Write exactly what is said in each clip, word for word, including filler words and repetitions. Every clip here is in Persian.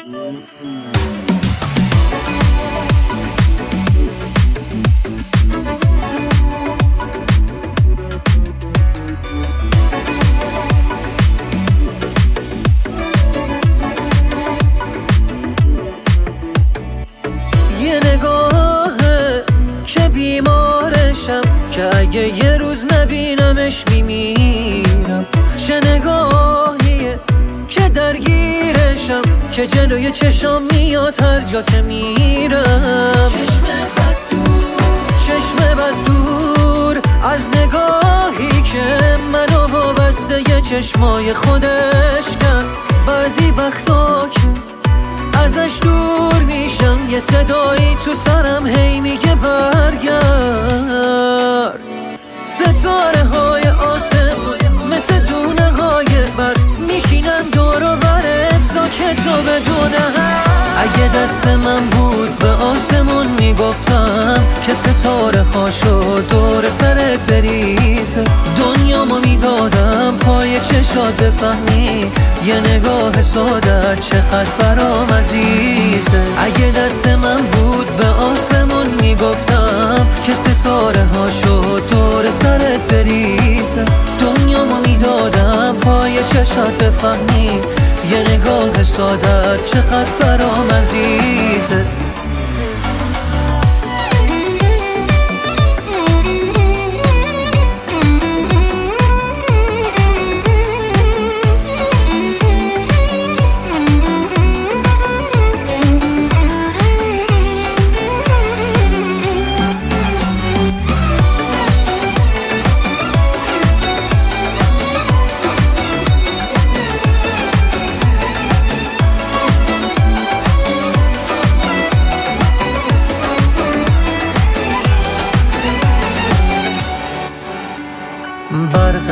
بیمارشم که اگه یه روز نبینمش میمیرم. چه نگاهیه که درگیرشم که جلوی چشام میاد هر جا که میرم. چشم بد دور چشم بد دور از نگاهی که منو وابسته یه چشمای خودش کرد. بعضی وقتا که ازش دور میشم یه صدایی تو سرم هی میگه برگرد. ستاره های آسمون مثل دونه های برف میشینن دور و برت ساکت و بدون حرف. اگه دست من بود به آسمون میگفتم که ستاره هاشو دور سرت بریزه. دنیامو میدادم پای چشات بفهمی یه نگاه ساده چقدر برام عزیزه. اگه دست من بود به آسمون میگفتم که ستاره هاشو دور سرت بریزه. دنیامو میدادم پای چشات بفهمی یه نگاه ساده چقدر برام عزیزه. برق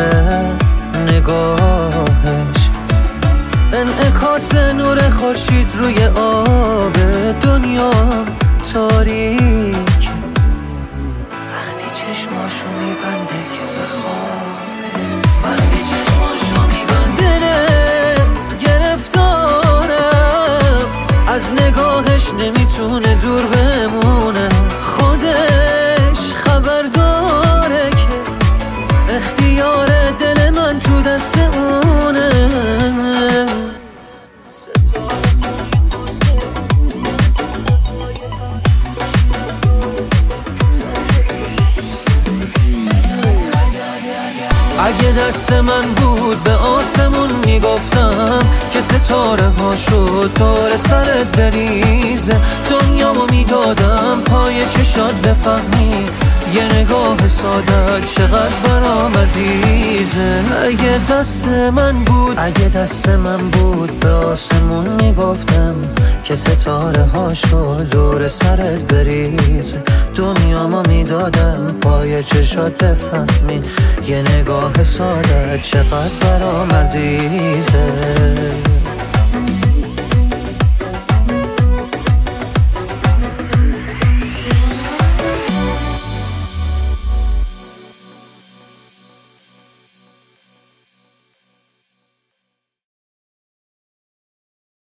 نگاهش انعکاس نور خورشید روی آب دنیا تاریک. وقتی چشماشو میبنده که بخوابه، وقتی چشماشو میبنده دلم گرفتارم از نگاهش نمیتونه دور بمونه. خودش خبر داره که اختیار دل من تو دست اونه. اگه دست من بود به آسمون میگفتم که ستاره هاشو دور سرت بریزه. دنیامو میدادم پای چشات بفهمی یه نگاه ساده چقدر برام عزیزه. اگه دست من بود اگه دست من بود به آسمون میگفتم که ستاره هاشو دور سرت بریزه. دنیامو میدادم پای چشات بفهمی یه نگاه ساده چقدر برام عزیزه.